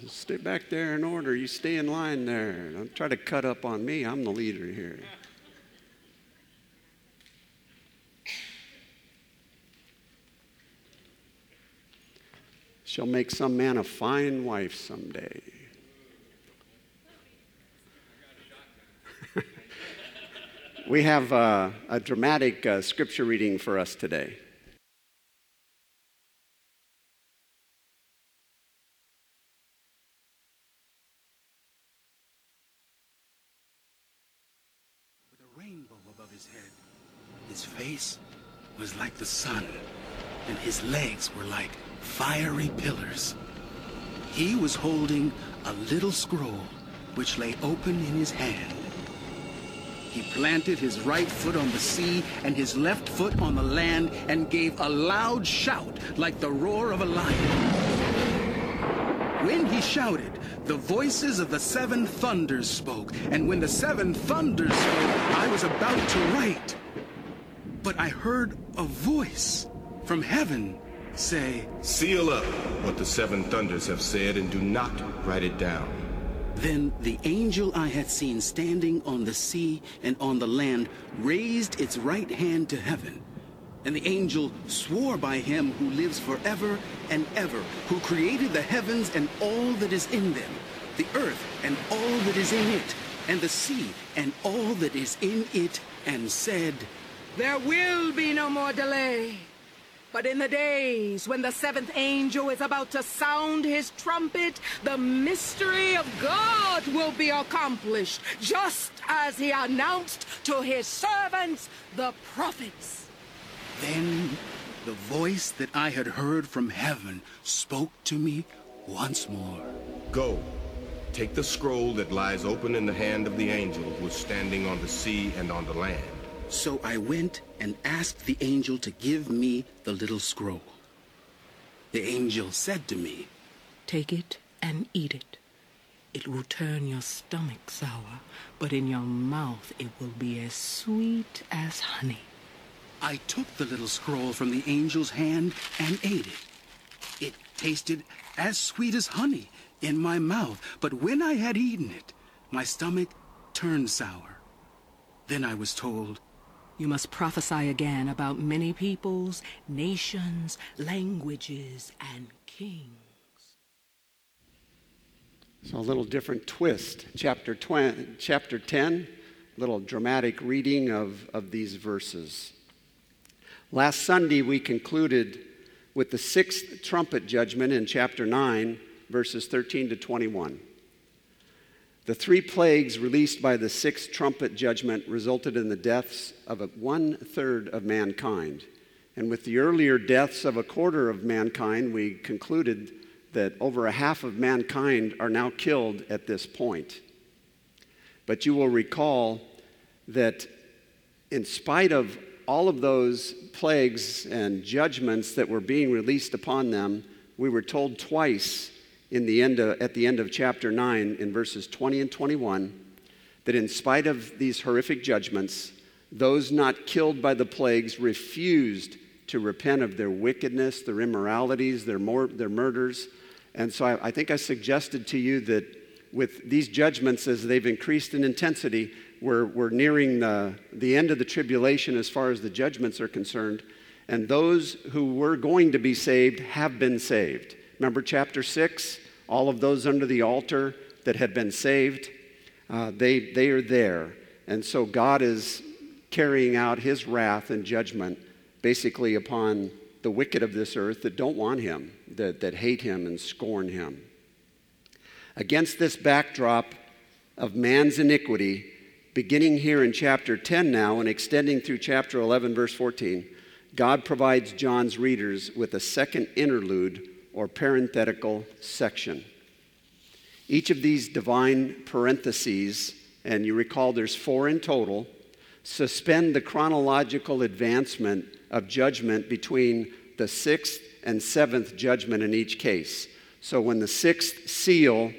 Stay back there in order. You stay in line there. Don't try to cut up on me. I'm the leader here. She'll make some man a fine wife someday. We have a dramatic scripture reading for us today. With a rainbow above his head, his face was like the sun, and his legs were like fiery pillars. He was holding a little scroll which lay open in his hand. He planted his right foot on the sea and his left foot on the land and gave a loud shout like the roar of a lion. When he shouted, the voices of the seven thunders spoke, and when the seven thunders spoke, I was about to write. But I heard a voice from heaven say, "Seal up what the seven thunders have said and do not write it down." Then the angel I had seen standing on the sea and on the land raised its right hand to heaven. And the angel swore by him who lives forever and ever, who created the heavens and all that is in them, the earth and all that is in it, and the sea and all that is in it, and said, "There will be no more delay. But in the days when the seventh angel is about to sound his trumpet, the mystery of God will be accomplished, just as he announced to his servants, the prophets." Then the voice that I had heard from heaven spoke to me once more. Go, take the scroll that lies open in the hand of the angel who is standing on the sea and on the land. So I went and asked the angel to give me the little scroll. The angel said to me, "Take it and eat it. It will turn your stomach sour, but in your mouth it will be as sweet as honey." I took the little scroll from the angel's hand and ate it. It tasted as sweet as honey in my mouth, but when I had eaten it, my stomach turned sour. Then I was told, "You must prophesy again about many peoples, nations, languages, and kings." So a little different twist. Chapter 10, little dramatic reading of these verses. Last Sunday, we concluded with the sixth trumpet judgment in chapter 9, verses 13 to 21. The three plagues released by the sixth trumpet judgment resulted in the deaths of 1/3 of mankind. And with the earlier deaths of 1/4 of mankind, we concluded that over a half of mankind are now killed at this point. But you will recall that in spite of all of those plagues and judgments that were being released upon them, we were told twice at the end of chapter 9 in verses 20 and 21 that in spite of these horrific judgments, those not killed by the plagues refused to repent of their wickedness, their immoralities, their murders. And so I think I suggested to you that with these judgments, as they've increased in intensity, we're nearing the end of the tribulation as far as the judgments are concerned. And those who were going to be saved have been saved. Remember chapter 6? All of those under the altar that had been saved, they are there. And so God is carrying out his wrath and judgment basically upon the wicked of this earth that don't want him, that hate him and scorn him. Against this backdrop of man's iniquity, beginning here in chapter 10 now and extending through chapter 11, verse 14, God provides John's readers with a second interlude or parenthetical section. Each of these divine parentheses, and you recall there's 4 in total, suspend the chronological advancement of judgment between the 6th and 7th judgment in each case. So when the 6th seal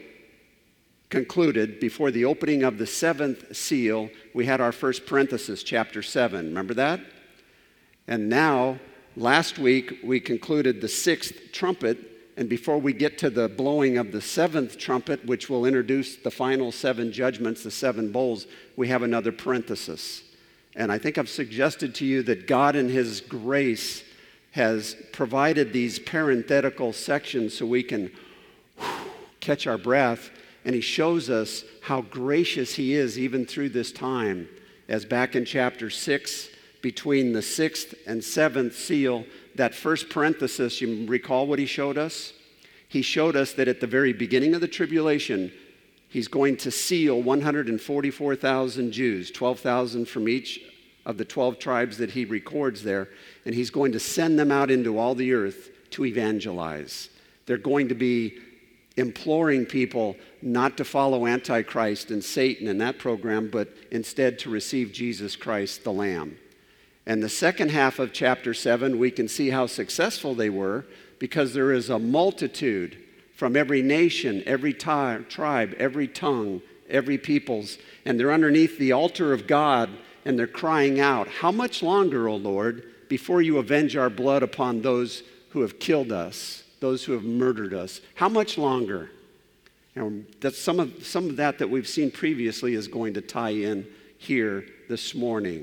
concluded, before the opening of the 7th seal, we had our first parenthesis, chapter 7. Remember that? And now, last week, we concluded the 6th trumpet, And before we get to the blowing of the seventh trumpet, which will introduce the final seven judgments, the seven bowls, we have another parenthesis. And I think I've suggested to you that God in his grace has provided these parenthetical sections so we can catch our breath. And he shows us how gracious he is even through this time. As back in chapter 6, between the sixth and seventh seal, that first parenthesis, you recall what he showed us? He showed us that at the very beginning of the tribulation, he's going to seal 144,000 Jews, 12,000 from each of the 12 tribes that he records there, and he's going to send them out into all the earth to evangelize. They're going to be imploring people not to follow Antichrist and Satan in that program, but instead to receive Jesus Christ, the Lamb. And the second half of chapter 7, we can see how successful they were because there is a multitude from every nation, every tribe, every tongue, every peoples, and they're underneath the altar of God, and they're crying out, "How much longer, O Lord, before you avenge our blood upon those who have killed us, those who have murdered us? How much longer?" And that's some of that we've seen previously is going to tie in here this morning.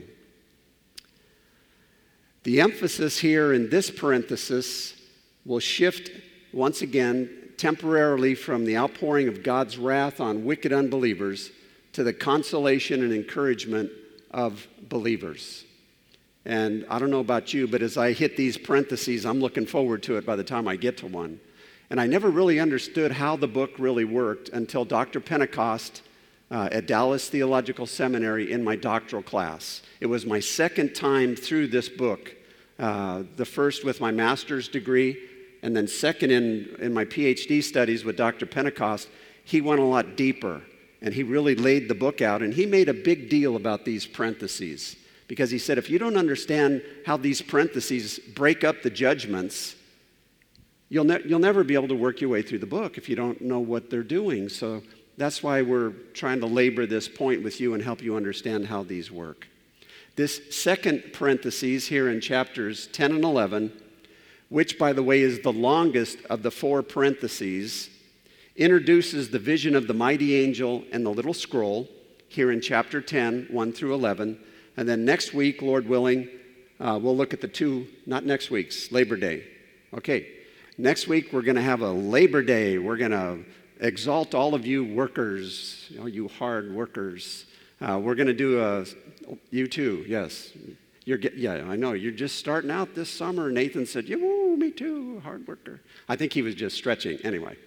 The emphasis here in this parenthesis will shift once again temporarily from the outpouring of God's wrath on wicked unbelievers to the consolation and encouragement of believers. And I don't know about you, but as I hit these parentheses, I'm looking forward to it by the time I get to one. And I never really understood how the book really worked until Dr. Pentecost at Dallas Theological Seminary in my doctoral class. It was my second time through this book. The first with my master's degree, and then second in my PhD studies with Dr. Pentecost. He went a lot deeper, and he really laid the book out, and he made a big deal about these parentheses, because he said, if you don't understand how these parentheses break up the judgments, you'll never be able to work your way through the book if you don't know what they're doing. So that's why we're trying to labor this point with you and help you understand how these work. This second parenthesis here in chapters 10 and 11, which, by the way, is the longest of the four parentheses, introduces the vision of the mighty angel and the little scroll here in chapter 10, 1 through 11. And then next week, Lord willing, we'll look at the two, not next week's, Labor Day. Okay, next week we're going to have a Labor Day. We're going to exalt all of you workers, you hard workers. We're going to do you too, yes. I know, you're just starting out this summer. Nathan said, yeah, woo, me too, hard worker. I think he was just stretching. Anyway.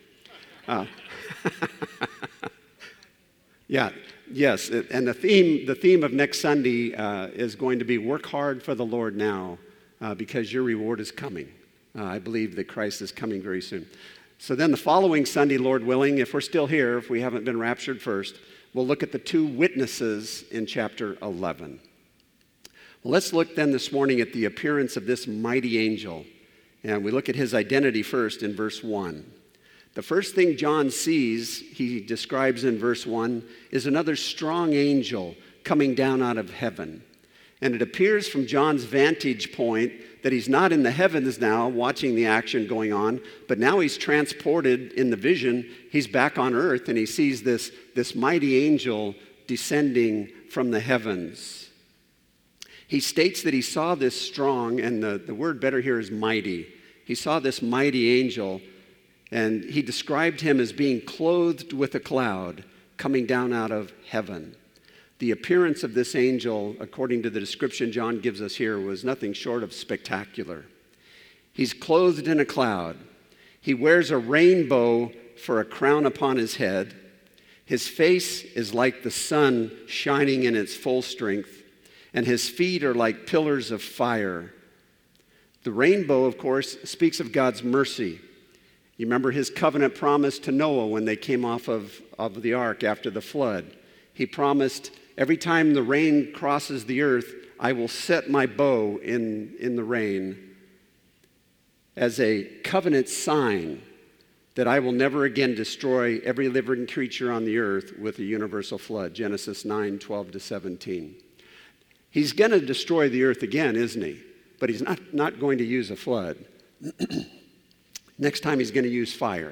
Yeah, yes, and the theme of next Sunday is going to be work hard for the Lord now because your reward is coming. I believe that Christ is coming very soon. So then the following Sunday, Lord willing, if we're still here, if we haven't been raptured first, we'll look at the two witnesses in chapter 11. Well, let's look then this morning at the appearance of this mighty angel. And we look at his identity first in verse 1. The first thing John sees, he describes in verse 1, is another strong angel coming down out of heaven. And it appears from John's vantage point that he's not in the heavens now watching the action going on, but now he's transported in the vision. He's back on earth and he sees this mighty angel descending from the heavens. He states that he saw this strong, and the word better here is mighty. He saw this mighty angel, and he described him as being clothed with a cloud coming down out of heaven. The appearance of this angel, according to the description John gives us here, was nothing short of spectacular. He's clothed in a cloud. He wears a rainbow for a crown upon his head. His face is like the sun shining in its full strength, and his feet are like pillars of fire. The rainbow, of course, speaks of God's mercy. You remember his covenant promise to Noah when they came off of the ark after the flood. He promised, every time the rain crosses the earth, I will set my bow in the rain as a covenant sign that I will never again destroy every living creature on the earth with a universal flood. Genesis 9:12-17. He's going to destroy the earth again, isn't he? But he's not going to use a flood. Next time he's going to use fire.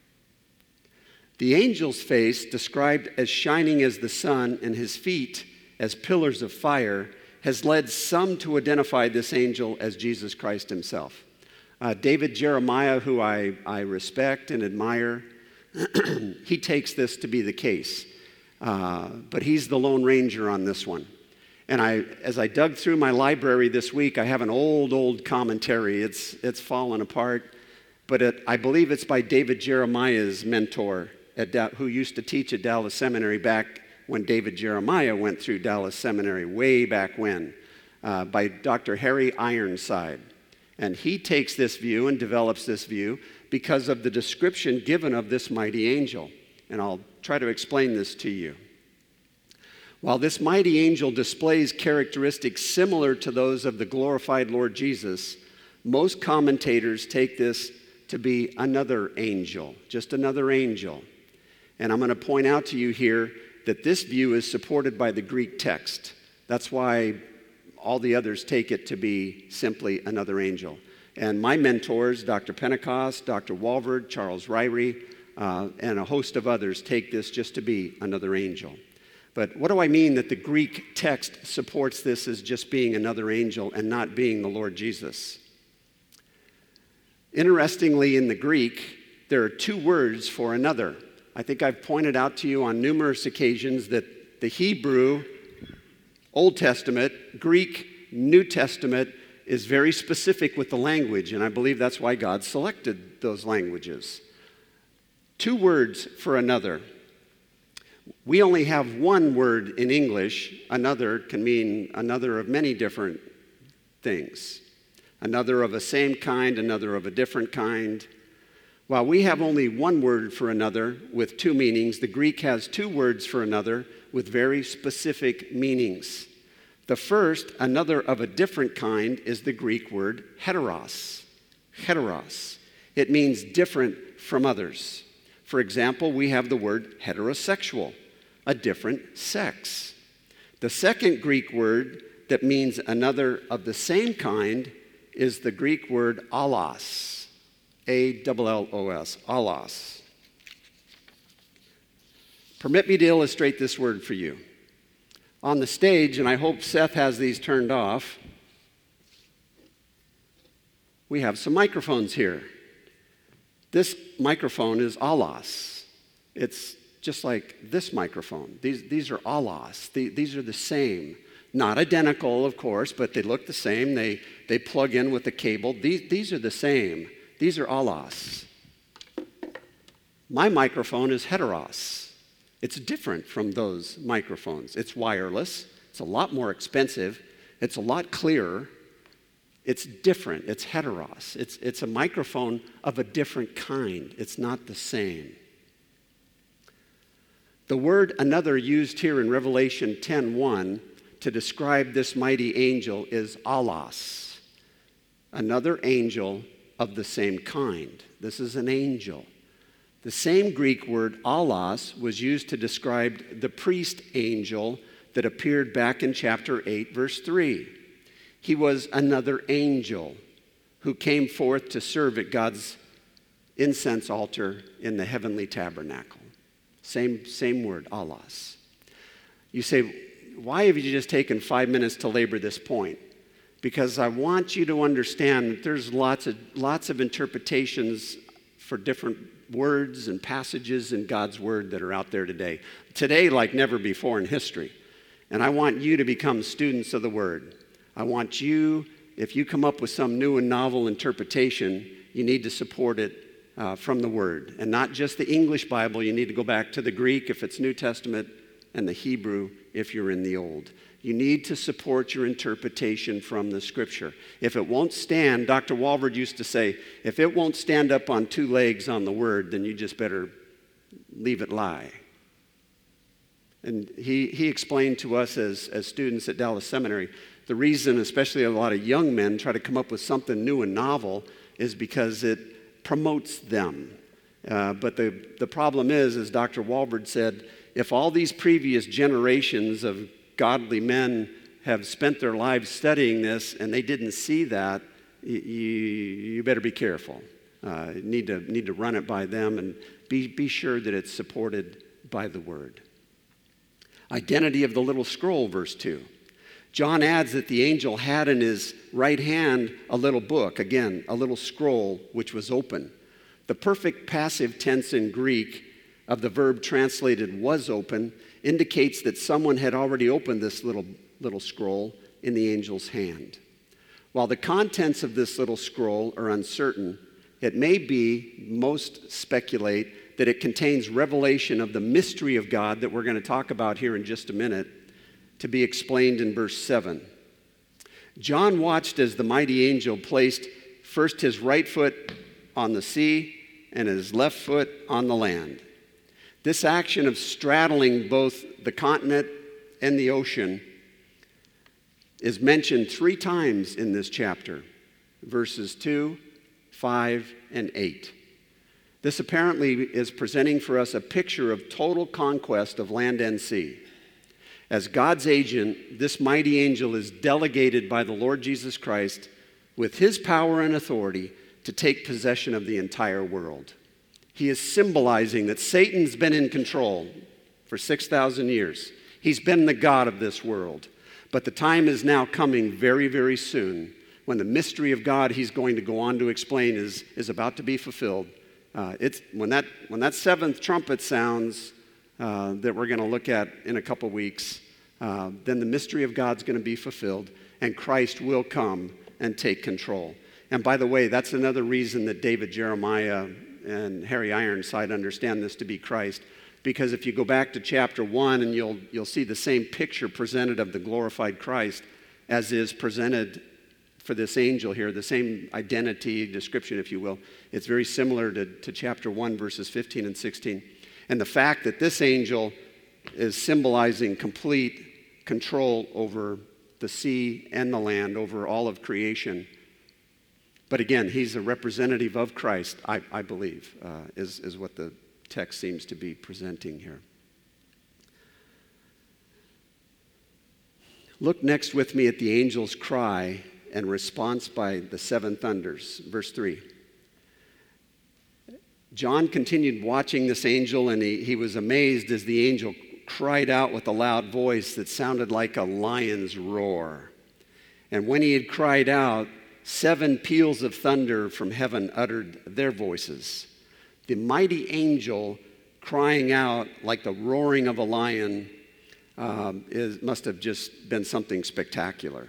The angel's face, described as shining as the sun and his feet as pillars of fire, has led some to identify this angel as Jesus Christ himself. David Jeremiah, who I respect and admire, he takes this to be the case. But he's the Lone Ranger on this one. And as I dug through my library this week, I have an old commentary. It's fallen apart. But I believe it's by David Jeremiah's mentor, who used to teach at Dallas Seminary back when David Jeremiah went through Dallas Seminary, way back when, by Dr. Harry Ironside. And he takes this view and develops this view because of the description given of this mighty angel. And I'll try to explain this to you. While this mighty angel displays characteristics similar to those of the glorified Lord Jesus, most commentators take this to be another angel, just another angel. And I'm going to point out to you here that this view is supported by the Greek text. That's why all the others take it to be simply another angel. And my mentors, Dr. Pentecost, Dr. Walvoord, Charles Ryrie, and a host of others take this just to be another angel. But what do I mean that the Greek text supports this as just being another angel and not being the Lord Jesus? Interestingly, in the Greek, there are two words for another. I think I've pointed out to you on numerous occasions that the Hebrew Old Testament, Greek New Testament is very specific with the language, and I believe that's why God selected those languages. Two words for another. We only have one word in English. Another can mean another of many different things. Another of a same kind, another of a different kind. While we have only one word for another with two meanings, the Greek has two words for another with very specific meanings. The first, another of a different kind, is the Greek word heteros. Heteros. It means different from others. For example, we have the word heterosexual, a different sex. The second Greek word that means another of the same kind is the Greek word allos, A-L-L-O-S, allos. Permit me to illustrate this word for you. On the stage, and I hope Seth has these turned off, we have some microphones here. This microphone is allos. It's just like this microphone. These are allos. These are the same. Not identical, of course, but they look the same. They plug in with the cable. These are the same. These are allos. My microphone is heteros. It's different from those microphones. It's wireless. It's a lot more expensive. It's a lot clearer. It's different. It's heteros. It's a microphone of a different kind. It's not the same. The word another used here in Revelation 10:1 to describe this mighty angel is allos, another angel of the same kind. This is an angel. The same Greek word allos was used to describe the priest angel that appeared back in chapter 8, verse 3. He was another angel who came forth to serve at God's incense altar in the heavenly tabernacle. Same word, allos. You say, why have you just taken 5 minutes to labor this point? Because I want you to understand that there's lots of interpretations for different words and passages in God's Word that are out there today. Today, like never before in history. And I want you to become students of the Word. I want you, if you come up with some new and novel interpretation, you need to support it from the Word. And not just the English Bible. You need to go back to the Greek if it's New Testament and the Hebrew if you're in the Old. You need to support your interpretation from the Scripture. If it won't stand, Dr. Walvoord used to say, if it won't stand up on two legs on the Word, then you just better leave it lie. And he explained to us as students at Dallas Seminary, the reason, especially a lot of young men, try to come up with something new and novel is because it promotes them. But the problem is, as Dr. Walvoord said, if all these previous generations of godly men have spent their lives studying this and they didn't see that, you better be careful. Need to run it by them and be sure that it's supported by the Word. Identity of the little scroll, verse 2. John adds that the angel had in his right hand a little book, again, a little scroll which was open. The perfect passive tense in Greek of the verb translated was open indicates that someone had already opened this little scroll in the angel's hand. While the contents of this little scroll are uncertain, it may be, most speculate, that it contains revelation of the mystery of God that we're going to talk about here in just a minute, to be explained in verse 7. John watched as the mighty angel placed first his right foot on the sea and his left foot on the land. This action of straddling both the continent and the ocean is mentioned 3 times in this chapter, verses 2, 5, and 8. This apparently is presenting for us a picture of total conquest of land and sea. As God's agent, this mighty angel is delegated by the Lord Jesus Christ with his power and authority to take possession of the entire world. He is symbolizing that Satan's been in control for 6,000 years. He's been the god of this world. But the time is now coming very, very soon when the mystery of God he's going to go on to explain is about to be fulfilled. When that seventh trumpet sounds that we're going to look at in a couple weeks, then the mystery of God's going to be fulfilled and Christ will come and take control. And by the way, that's another reason that David Jeremiah and Harry Ironside understand this to be Christ, because if you go back to chapter 1 and you'll see the same picture presented of the glorified Christ as is presented for this angel here, the same identity description, if you will. It's very similar to chapter 1, verses 15 and 16. And the fact that this angel is symbolizing complete control over the sea and the land, over all of creation. But again, he's a representative of Christ, I believe, is what the text seems to be presenting here. Look next with me at the angel's cry and response by the 7 thunders. Verse 3. John continued watching this angel, and he was amazed as the angel cried out with a loud voice that sounded like a lion's roar. And when he had cried out, 7 peals of thunder from heaven uttered their voices. The mighty angel crying out like the roaring of a lion must have just been something spectacular.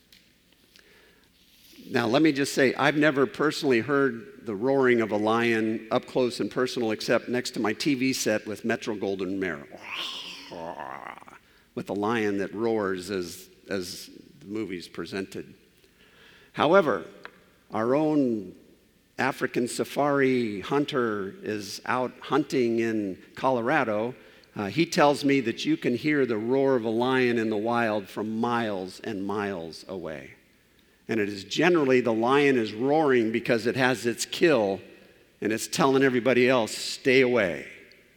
Now, let me just say, I've never personally heard the roaring of a lion up close and personal except next to my TV set with Metro-Goldwyn-Mayer, with a lion that roars as the movie's presented. However, our own African safari hunter is out hunting in Colorado. He tells me that you can hear the roar of a lion in the wild from miles and miles away. And it is generally the lion is roaring because it has its kill and it's telling everybody else, stay away,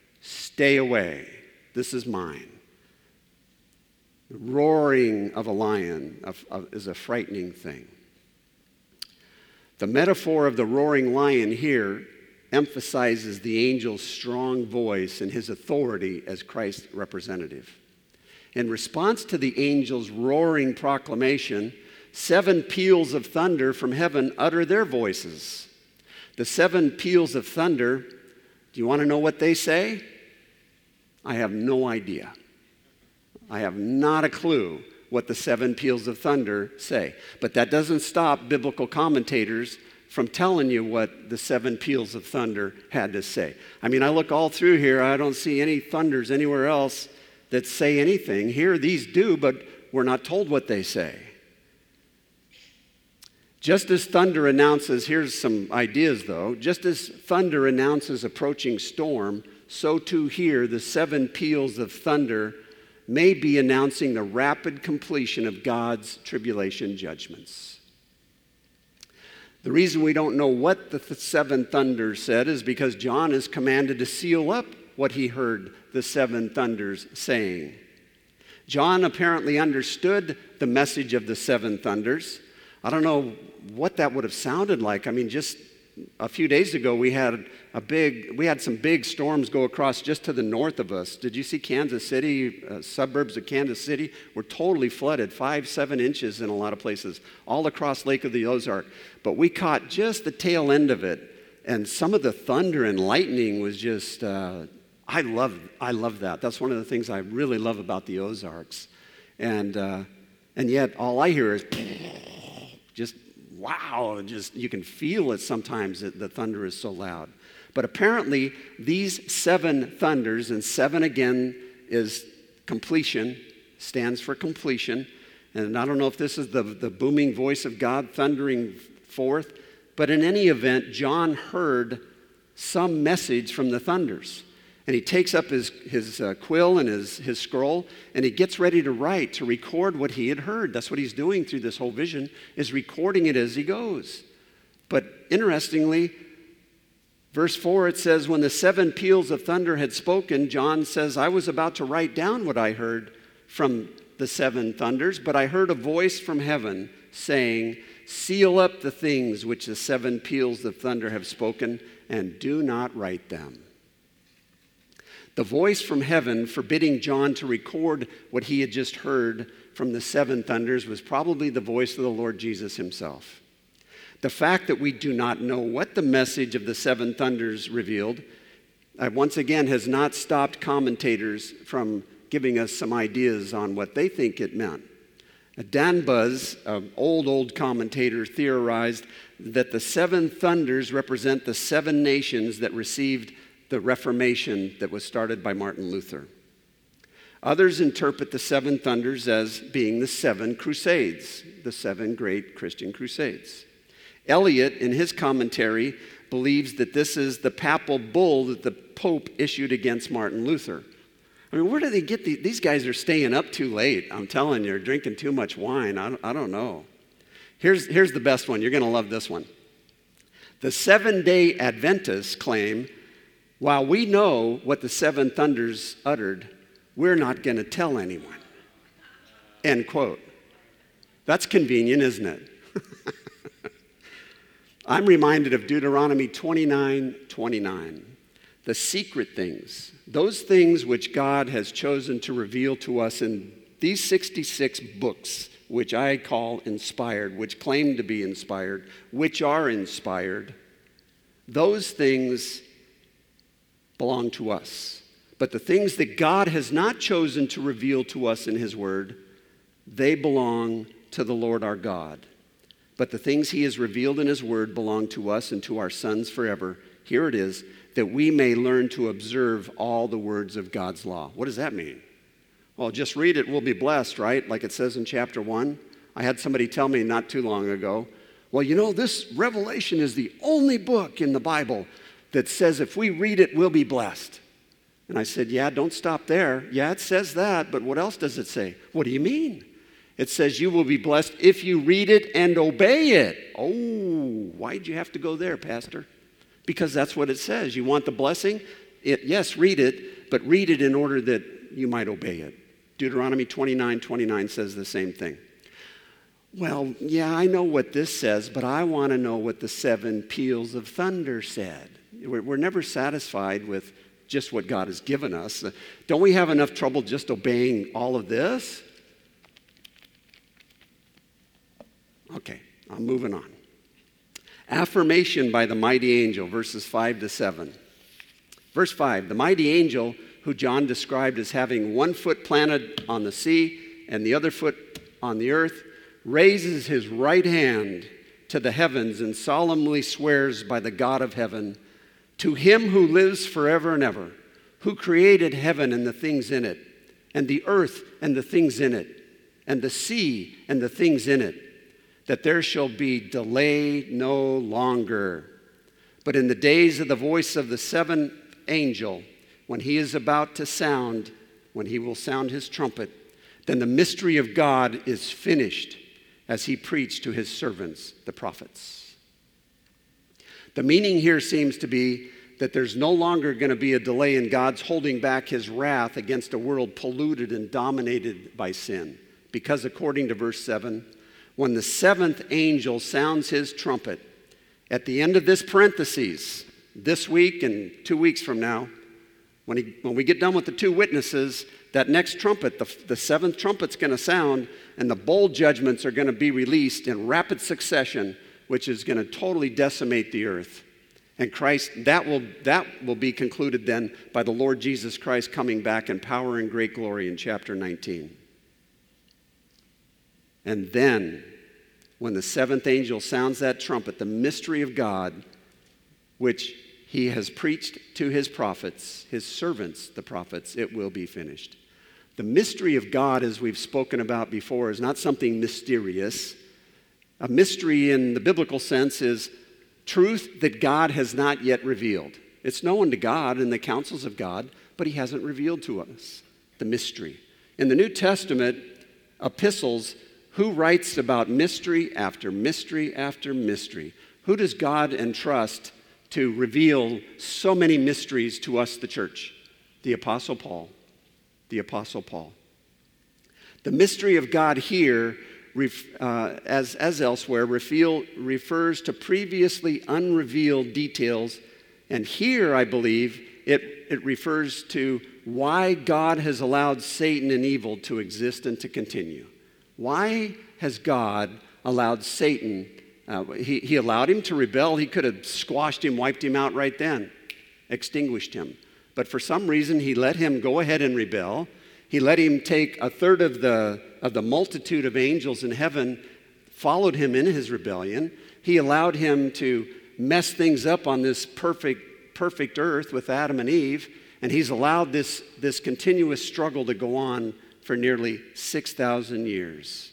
this is mine. The roaring of a lion is a frightening thing. The metaphor of the roaring lion here emphasizes the angel's strong voice and his authority as Christ's representative. In response to the angel's roaring proclamation, 7 peals of thunder from heaven utter their voices. The 7 peals of thunder, do you want to know what they say? I have no idea. I have not a clue what the 7 peals of thunder say. But that doesn't stop biblical commentators from telling you what the 7 peals of thunder had to say. I mean, I look all through here, I don't see any thunders anywhere else that say anything. Here, these do, but we're not told what they say. Just as thunder announces, here's some ideas though, just as thunder announces approaching storm, so too here the 7 peals of thunder may be announcing the rapid completion of God's tribulation judgments. The reason we don't know what the 7 thunders said is because John is commanded to seal up what he heard the 7 thunders saying. John apparently understood the message of the 7 thunders. I don't know what that would have sounded like. I mean, just a few days ago, we had some big storms go across just to the north of us. Did you see Kansas City? Suburbs of Kansas City were totally flooded, 5-7 inches in a lot of places, all across Lake of the Ozark. But we caught just the tail end of it, and some of the thunder and lightning was just, I love that. That's one of the things I really love about the Ozarks. And yet all I hear is just, wow, just you can feel it sometimes, the thunder is so loud. But apparently these 7 thunders, and 7 again is completion, stands for completion. And I don't know if this is the booming voice of God thundering forth, but in any event, John heard some message from the thunders. And he takes up his quill and his scroll, and he gets ready to write, to record what he had heard. That's what he's doing through this whole vision, is recording it as he goes. But interestingly, verse 4, it says, when the 7 peals of thunder had spoken, John says, I was about to write down what I heard from the 7 thunders, but I heard a voice from heaven saying, seal up the things which the 7 peals of thunder have spoken, and do not write them. The voice from heaven forbidding John to record what he had just heard from the 7 thunders was probably the voice of the Lord Jesus himself. The fact that we do not know what the message of the 7 thunders revealed, once again, has not stopped commentators from giving us some ideas on what they think it meant. Dan Buzz, an old commentator, theorized that the 7 thunders represent the 7 nations that received the Reformation that was started by Martin Luther. Others interpret the 7 thunders as being the 7 crusades, the 7 great Christian crusades. Eliot, in his commentary, believes that this is the papal bull that the Pope issued against Martin Luther. I mean, where do they get these guys are staying up too late. I'm telling you, drinking too much wine. I don't know. Here's the best one. You're going to love this one. The Seventh-day Adventists claim, while we know what the 7 thunders uttered, we're not going to tell anyone. End quote. That's convenient, isn't it? I'm reminded of Deuteronomy 29:29. The secret things, those things which God has chosen to reveal to us in these 66 books, which I call inspired, which claim to be inspired, which are inspired, those things belong to us. But the things that God has not chosen to reveal to us in his word, they belong to the Lord our God. But the things he has revealed in his word belong to us and to our sons forever. Here it is, that we may learn to observe all the words of God's law. What does that mean? Well, just read it, we'll be blessed, right? Like it says in chapter 1. I had somebody tell me not too long ago, well, you know, this Revelation is the only book in the Bible that says if we read it, we'll be blessed. And I said, yeah, don't stop there. Yeah, it says that, but what else does it say? What do you mean? It says you will be blessed if you read it and obey it. Oh, why'd you have to go there, Pastor? Because that's what it says. You want the blessing? Yes, read it, but read it in order that you might obey it. Deuteronomy 29:29 says the same thing. Well, yeah, I know what this says, but I want to know what the 7 peals of thunder said. We're never satisfied with just what God has given us. Don't we have enough trouble just obeying all of this? Okay, I'm moving on. Affirmation by the mighty angel, verses 5-7. Verse 5, the mighty angel, who John described as having 1 foot planted on the sea and the other foot on the earth, raises his right hand to the heavens and solemnly swears by the God of heaven, to him who lives forever and ever, who created heaven and the things in it, and the earth and the things in it, and the sea and the things in it, that there shall be delay no longer. But in the days of the voice of the 7th angel, when he is about to sound, when he will sound his trumpet, then the mystery of God is finished, as he preached to his servants, the prophets. The meaning here seems to be that there's no longer going to be a delay in God's holding back his wrath against a world polluted and dominated by sin. Because according to verse 7, when the 7th angel sounds his trumpet, At the end of this parenthesis, this week and 2 weeks from now, when we get done with the two witnesses, that next trumpet, the seventh trumpet's going to sound, and the bowl judgments are going to be released in rapid succession, which is going to totally decimate the earth. And Christ, that will be concluded then by the Lord Jesus Christ coming back in power and great glory in chapter 19. And then, when the seventh angel sounds that trumpet, the mystery of God, which he has preached to his prophets, his servants, the prophets, it will be finished. The mystery of God, as we've spoken about before, is not something mysterious. A mystery in the biblical sense is truth that God has not yet revealed. It's known to God in the counsels of God, but he hasn't revealed to us the mystery. In the New Testament epistles, who writes about mystery after mystery after mystery? Who does God entrust to reveal so many mysteries to us, the church? The Apostle Paul. The Apostle Paul. The mystery of God here, as elsewhere, refers to previously unrevealed details. And here, I believe, it refers to why God has allowed Satan and evil to exist and to continue. Why has God allowed Satan? He allowed him to rebel. He could have squashed him, wiped him out right then, extinguished him. But for some reason, he let him go ahead and rebel. He let him take a third of the multitude of angels in heaven, followed him in his rebellion. He allowed him to mess things up on this perfect earth with Adam and Eve. And he's allowed this continuous struggle to go on for nearly 6,000 years.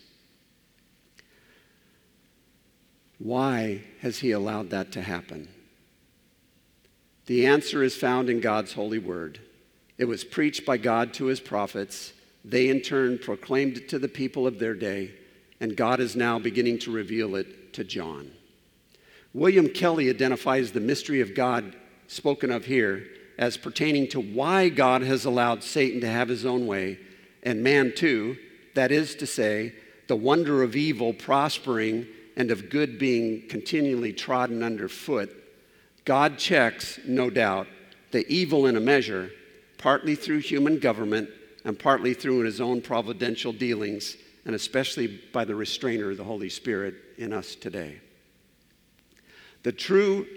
Why has he allowed that to happen? The answer is found in God's holy word. It was preached by God to his prophets. They in turn proclaimed it to the people of their day, and God is now beginning to reveal it to John. William Kelly identifies the mystery of God spoken of here as pertaining to why God has allowed Satan to have his own way, and man too, that is to say, the wonder of evil prospering and of good being continually trodden underfoot. God checks, no doubt, the evil in a measure, partly through human government and partly through his own providential dealings, and especially by the restrainer of the Holy Spirit in us today. The true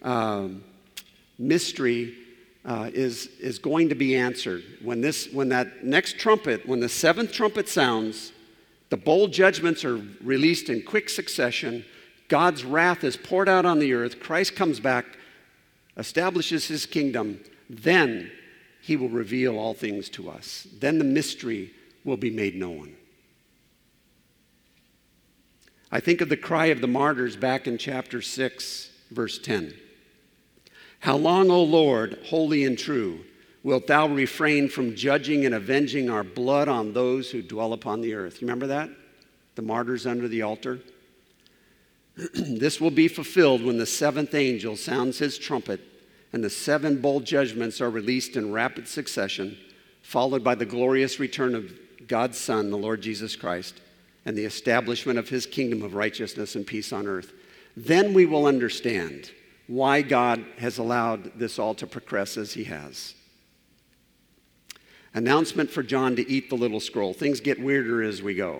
mystery is going to be answered when that next trumpet, when the seventh trumpet sounds. The bowl judgments are released in quick succession. God's wrath is poured out on the earth. Christ comes back, establishes his kingdom. Then he will reveal all things to us. Then the mystery will be made known. I think of the cry of the martyrs back in chapter 6, verse 10. How long, O Lord, holy and true, wilt thou refrain from judging and avenging our blood on those who dwell upon the earth? You remember that? The martyrs under the altar? This will be fulfilled when the seventh angel sounds his trumpet and the seven bowl judgments are released in rapid succession, followed by the glorious return of God's Son, the Lord Jesus Christ, and the establishment of his kingdom of righteousness and peace on earth. Then we will understand why God has allowed this all to progress as he has. Announcement for John to eat the little scroll. Things get weirder as we go.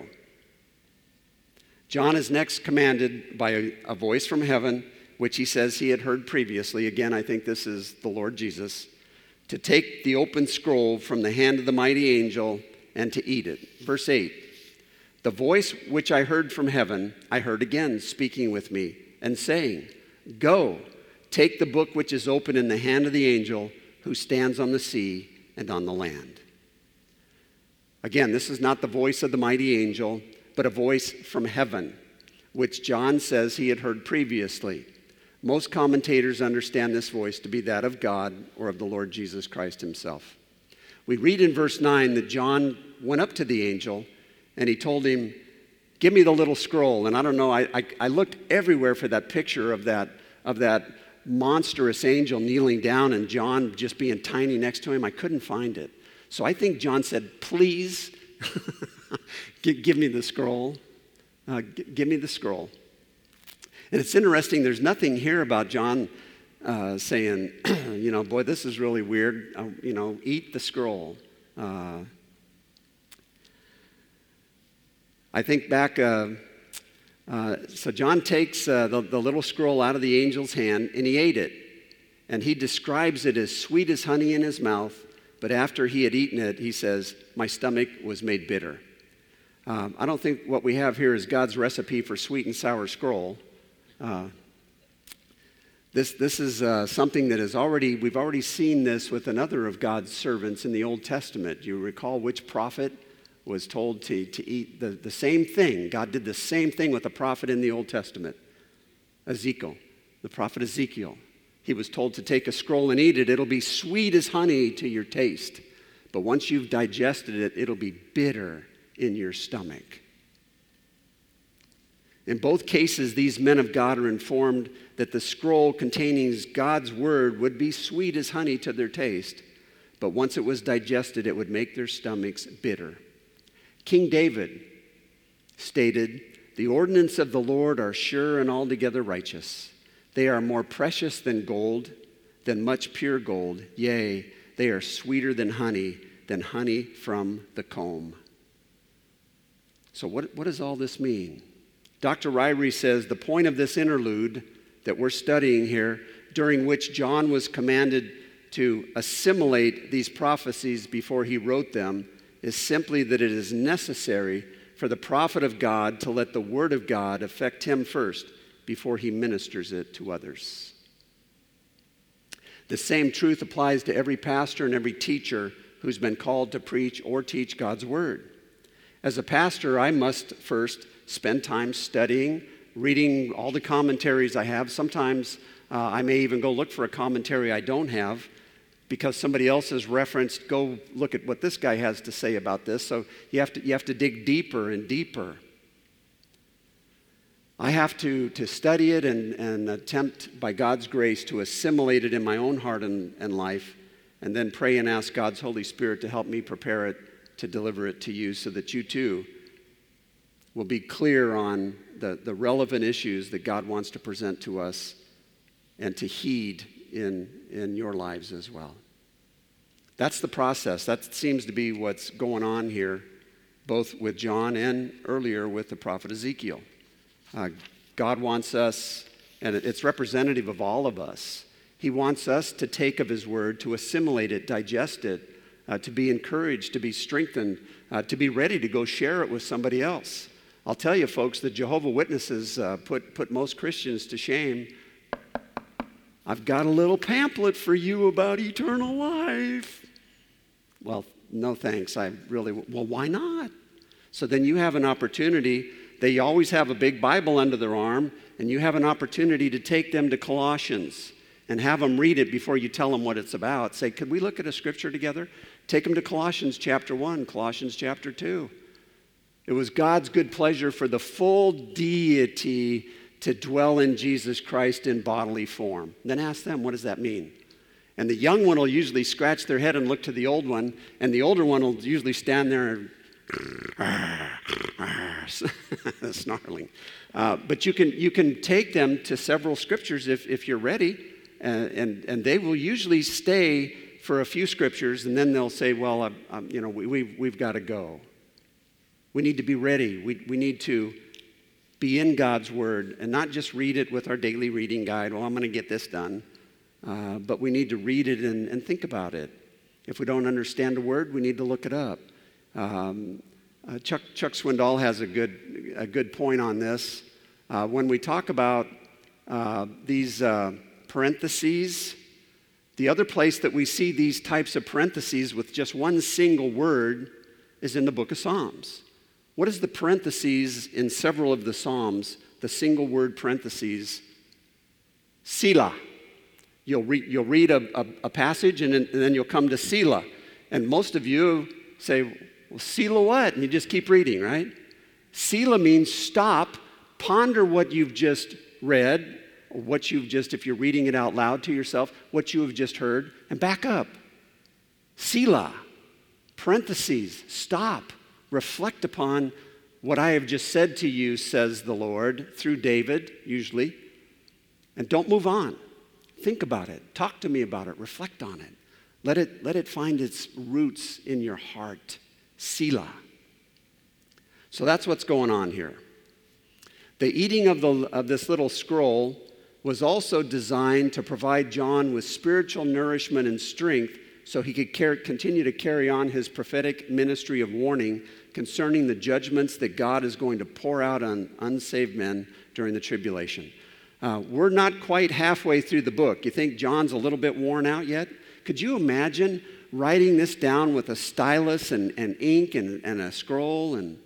John is next commanded by a voice from heaven, which he says he had heard previously. Again, I think this is the Lord Jesus, to take the open scroll from the hand of the mighty angel and to eat it. Verse 8, the voice which I heard from heaven, I heard again speaking with me and saying, go, take the book which is open in the hand of the angel who stands on the sea and on the land. Again, this is not the voice of the mighty angel, but a voice from heaven, which John says he had heard previously. Most commentators understand this voice to be that of God or of the Lord Jesus Christ himself. We read in verse 9 that John went up to the angel and he told him, give me the little scroll. And I don't know, I looked everywhere for that picture of that monstrous angel kneeling down and John just being tiny next to him. I couldn't find it. So I think John said, please, give me the scroll. Give me the scroll. And it's interesting, there's nothing here about John saying, boy, this is really weird. Eat the scroll. I think back, so John takes the little scroll out of the angel's hand, and he ate it. And he describes it as sweet as honey in his mouth, but after he had eaten it, he says, my stomach was made bitter. I don't think what we have here is God's recipe for sweet and sour scroll. This is something that we've already seen this with another of God's servants in the Old Testament. You recall which prophet was told to eat the same thing. God did the same thing with a prophet in the Old Testament. Ezekiel, the prophet Ezekiel. He was told to take a scroll and eat it. It'll be sweet as honey to your taste. But once you've digested it, it'll be bitter in your stomach. In both cases, these men of God are informed that the scroll containing God's word would be sweet as honey to their taste. But once it was digested, it would make their stomachs bitter. King David stated, the ordinances of the Lord are sure and altogether righteous. They are more precious than gold, than much pure gold. Yea, they are sweeter than honey from the comb. So what does all this mean? Dr. Ryrie says the point of this interlude that we're studying here, during which John was commanded to assimilate these prophecies before he wrote them, is simply that it is necessary for the prophet of God to let the word of God affect him first before he ministers it to others. The same truth applies to every pastor and every teacher who's been called to preach or teach God's word. As a pastor, I must first spend time studying, reading all the commentaries I have. Sometimes I may even go look for a commentary I don't have because somebody else has referenced, go look at what this guy has to say about this. So you have to dig deeper and deeper. I have to study it and attempt by God's grace to assimilate it in my own heart and life, and then pray and ask God's Holy Spirit to help me prepare it, to deliver it to you so that you too will be clear on the relevant issues that God wants to present to us and to heed in your lives as well. That's the process. That seems to be what's going on here, both with John and earlier with the prophet Ezekiel. God wants us, and it's representative of all of us. He wants us to take of his word, to assimilate it, digest it, to be encouraged, to be strengthened, to be ready to go share it with somebody else. I'll tell you, folks, the Jehovah's Witnesses put most Christians to shame. I've got a little pamphlet for you about eternal life. Well, no thanks. Well, why not? So then you have an opportunity. They always have a big Bible under their arm, and you have an opportunity to take them to Colossians and have them read it before you tell them what it's about. Say, could we look at a scripture together? Take them to Colossians chapter 1, Colossians chapter 2. It was God's good pleasure for the full deity to dwell in Jesus Christ in bodily form. Then ask them, what does that mean? And the young one will usually scratch their head and look to the old one, and the older one will usually stand there and snarling. But you can take them to several scriptures if you're ready, and they will usually stay for a few scriptures, and then they'll say, well, we've got to go. We need to be ready. We need to be in God's word and not just read it with our daily reading guide. Well, I'm going to get this done. But we need to read it and think about it. If we don't understand a word, we need to look it up. Chuck Swindoll has a good point on this. When we talk about these parentheses, the other place that we see these types of parentheses with just one single word is in the book of Psalms. What is the parentheses in several of the Psalms, the single word parentheses? Selah. You'll read a passage and then you'll come to Selah. And most of you say, well, Selah what? And you just keep reading, right? Selah means stop, ponder what you've just read, or what you've just, if you're reading it out loud to yourself, what you have just heard, and back up. Selah, parentheses, stop, reflect upon what I have just said to you, says the Lord, through David, usually, and don't move on. Think about it. Talk to me about it. Reflect on it. Let it find its roots in your heart. Selah. So that's what's going on here. The eating of this little scroll was also designed to provide John with spiritual nourishment and strength so he could continue to carry on his prophetic ministry of warning concerning the judgments that God is going to pour out on unsaved men during the tribulation. We're not quite halfway through the book. You think John's a little bit worn out yet? Could you imagine writing this down with a stylus and ink and a scroll? And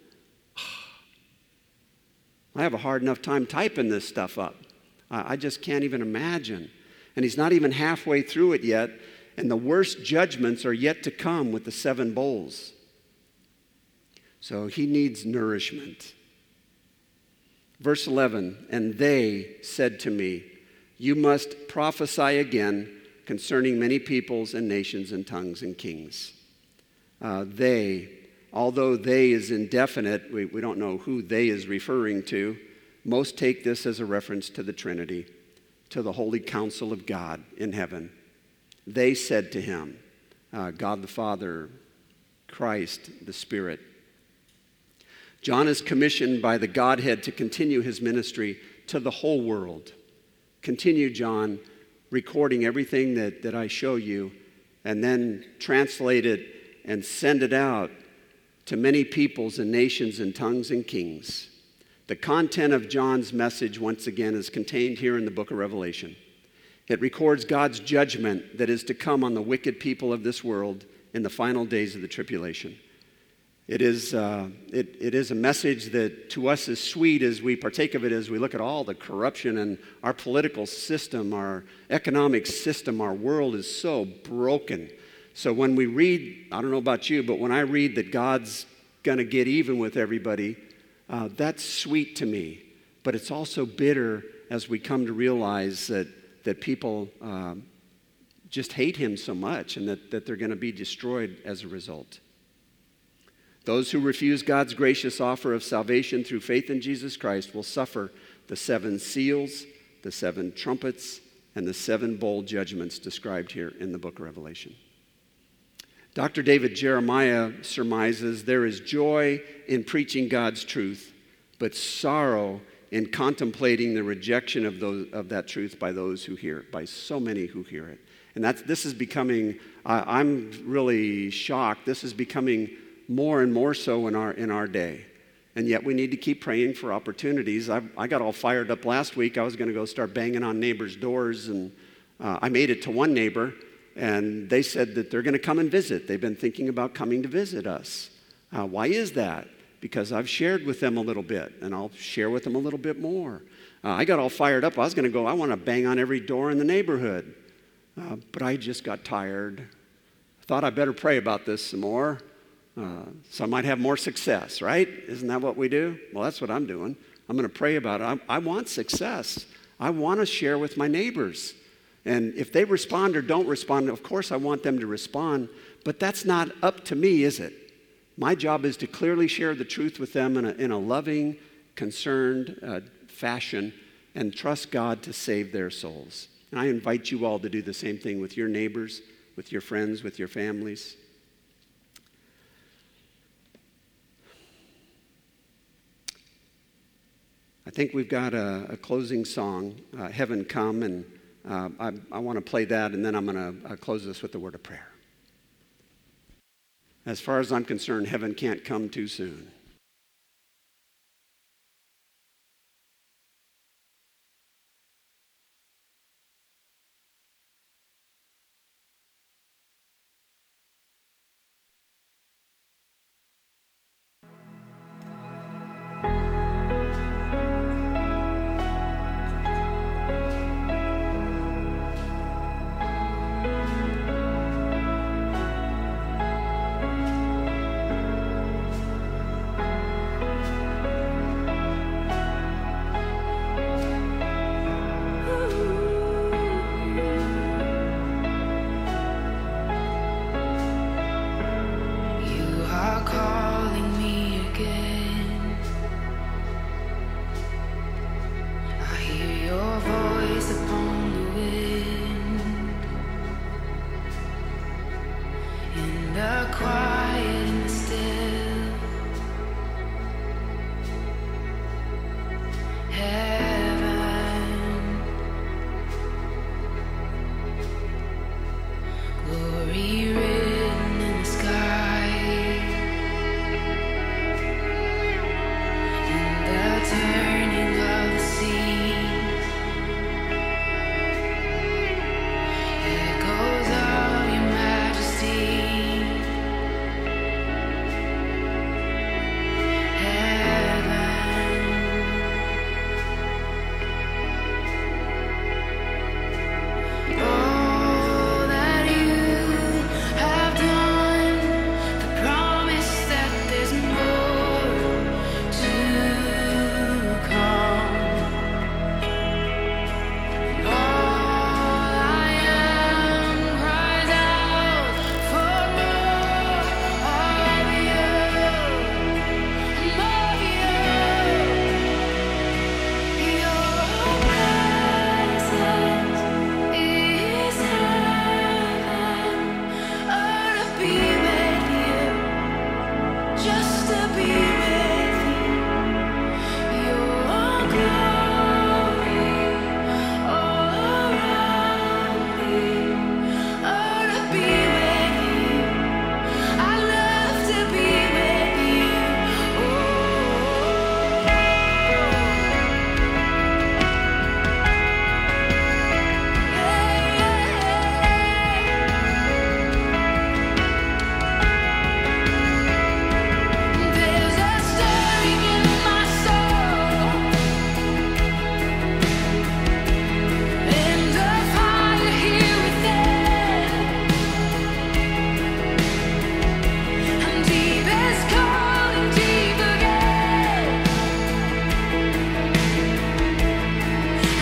I have a hard enough time typing this stuff up. I just can't even imagine. And he's not even halfway through it yet, and the worst judgments are yet to come with the 7 bowls. So he needs nourishment. Verse 11, and they said to me, you must prophesy again concerning many peoples and nations and tongues and kings. Although they is indefinite, we don't know who they is referring to. Most take this as a reference to the Trinity, to the holy council of God in heaven. They said to him, God the Father, Christ the Spirit. John is commissioned by the Godhead to continue his ministry to the whole world. Continue, John, recording everything that I show you, and then translate it and send it out to many peoples and nations and tongues and kings. The content of John's message, once again, is contained here in the book of Revelation. It records God's judgment that is to come on the wicked people of this world in the final days of the tribulation. It is a message that to us is sweet as we partake of it, as we look at all the corruption in our political system, our economic system. Our world is so broken. So when we read, I don't know about you, but when I read that God's going to get even with everybody, that's sweet to me. But it's also bitter as we come to realize that people just hate him so much and that they're going to be destroyed as a result. Those who refuse God's gracious offer of salvation through faith in Jesus Christ will suffer the 7 seals, the 7 trumpets, and the 7 bowl judgments described here in the book of Revelation. Dr. David Jeremiah surmises there is joy in preaching God's truth, but sorrow in contemplating the rejection of that truth by those who hear it, by so many who hear it. And this is becoming, I'm really shocked, this is becoming more and more so in our day. And yet we need to keep praying for opportunities. I got all fired up last week. I was going to go start banging on neighbors' doors, and I made it to one neighbor, and they said that they're going to come and visit. They've been thinking about coming to visit us. Why is that? Because I've shared with them a little bit, and I'll share with them a little bit more. I got all fired up. I was going to go, I want to bang on every door in the neighborhood. But I just got tired. I thought I better pray about this some more. So I might have more success, right? Isn't that what we do? Well, that's what I'm doing. I'm going to pray about it. I want success. I want to share with my neighbors. And if they respond or don't respond, of course I want them to respond. But that's not up to me, is it? My job is to clearly share the truth with them in a loving, concerned fashion and trust God to save their souls. And I invite you all to do the same thing with your neighbors, with your friends, with your families. I think we've got a closing song, Heaven Come, and I want to play that, and then I'm going to close this with a word of prayer. As far as I'm concerned, heaven can't come too soon.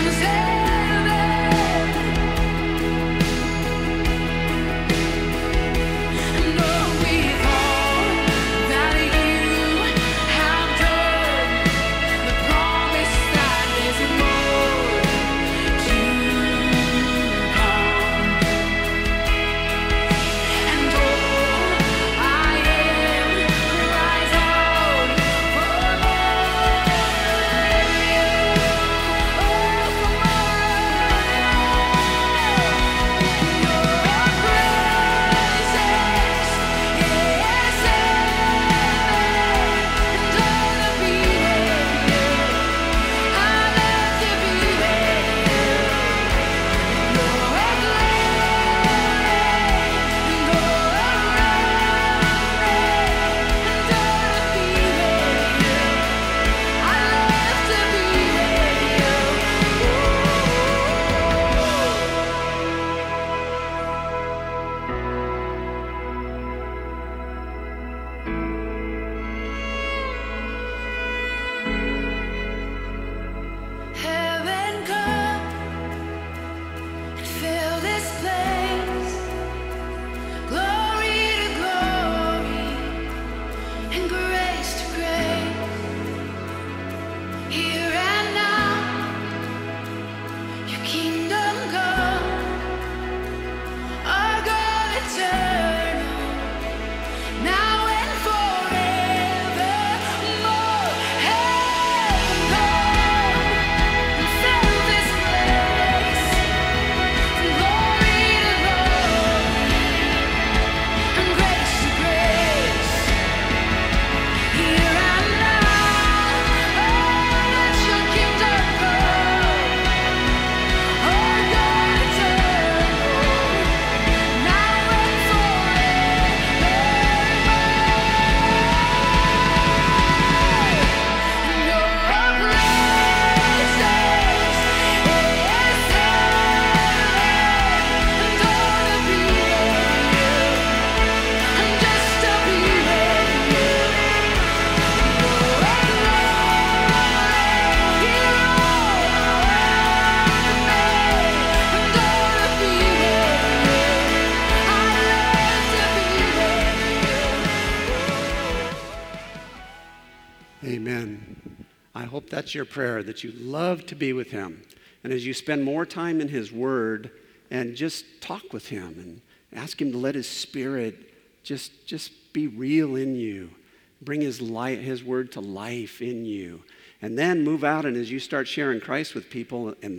Amen. I hope that's your prayer, that you love to be with him. And as you spend more time in his word and just talk with him and ask him to let his spirit just be real in you, bring his word to life in you, and then move out, and as you start sharing Christ with people and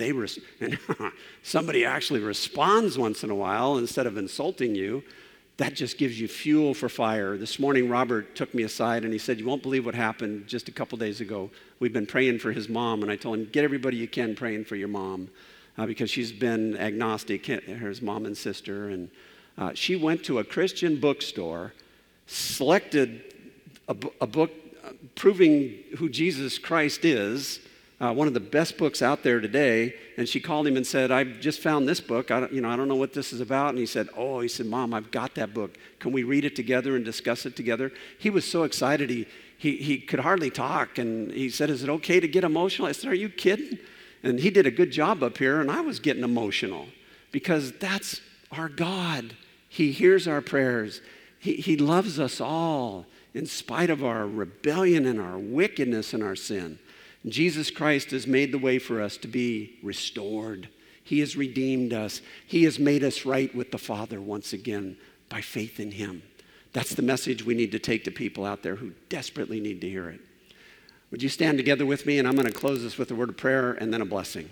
somebody actually responds once in a while instead of insulting you, that just gives you fuel for fire. This morning, Robert took me aside and he said, "You won't believe what happened just a couple days ago. We've been praying for his mom." And I told him, "Get everybody you can praying for your mom," because she's been agnostic, his mom and sister. And she went to a Christian bookstore, selected a book proving who Jesus Christ is, one of the best books out there today, and she called him and said, "I've just found this book. I don't know what this is about." And he said, "Mom, I've got that book. Can we read it together and discuss it together?" He was so excited, he could hardly talk, and he said, "Is it okay to get emotional?" I said, "Are you kidding?" And he did a good job up here, and I was getting emotional because that's our God. He hears our prayers. He loves us all in spite of our rebellion and our wickedness and our sin. Jesus Christ has made the way for us to be restored. He has redeemed us. He has made us right with the Father once again by faith in him. That's the message we need to take to people out there who desperately need to hear it. Would you stand together with me? And I'm going to close this with a word of prayer and then a blessing.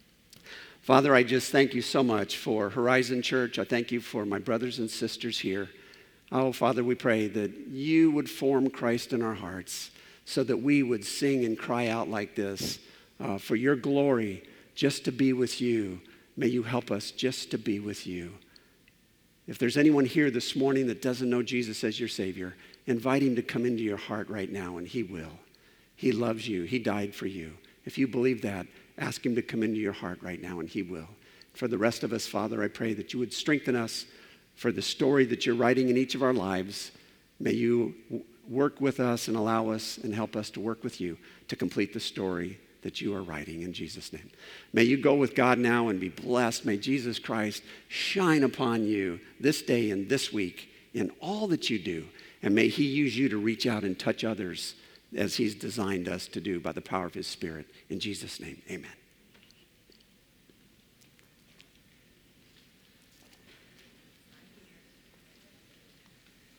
Father, I just thank you so much for Horizon Church. I thank you for my brothers and sisters here. Oh, Father, we pray that you would form Christ in our hearts, so that we would sing and cry out like this for your glory, just to be with you. May you help us just to be with you. If there's anyone here this morning that doesn't know Jesus as your Savior, invite him to come into your heart right now, and he will. He loves you. He died for you. If you believe that, ask him to come into your heart right now, and he will. For the rest of us, Father, I pray that you would strengthen us for the story that you're writing in each of our lives. May you work with us and allow us and help us to work with you to complete the story that you are writing in Jesus' name. May you go with God now and be blessed. May Jesus Christ shine upon you this day and this week in all that you do. And may he use you to reach out and touch others as he's designed us to do by the power of his Spirit. In Jesus' name, amen.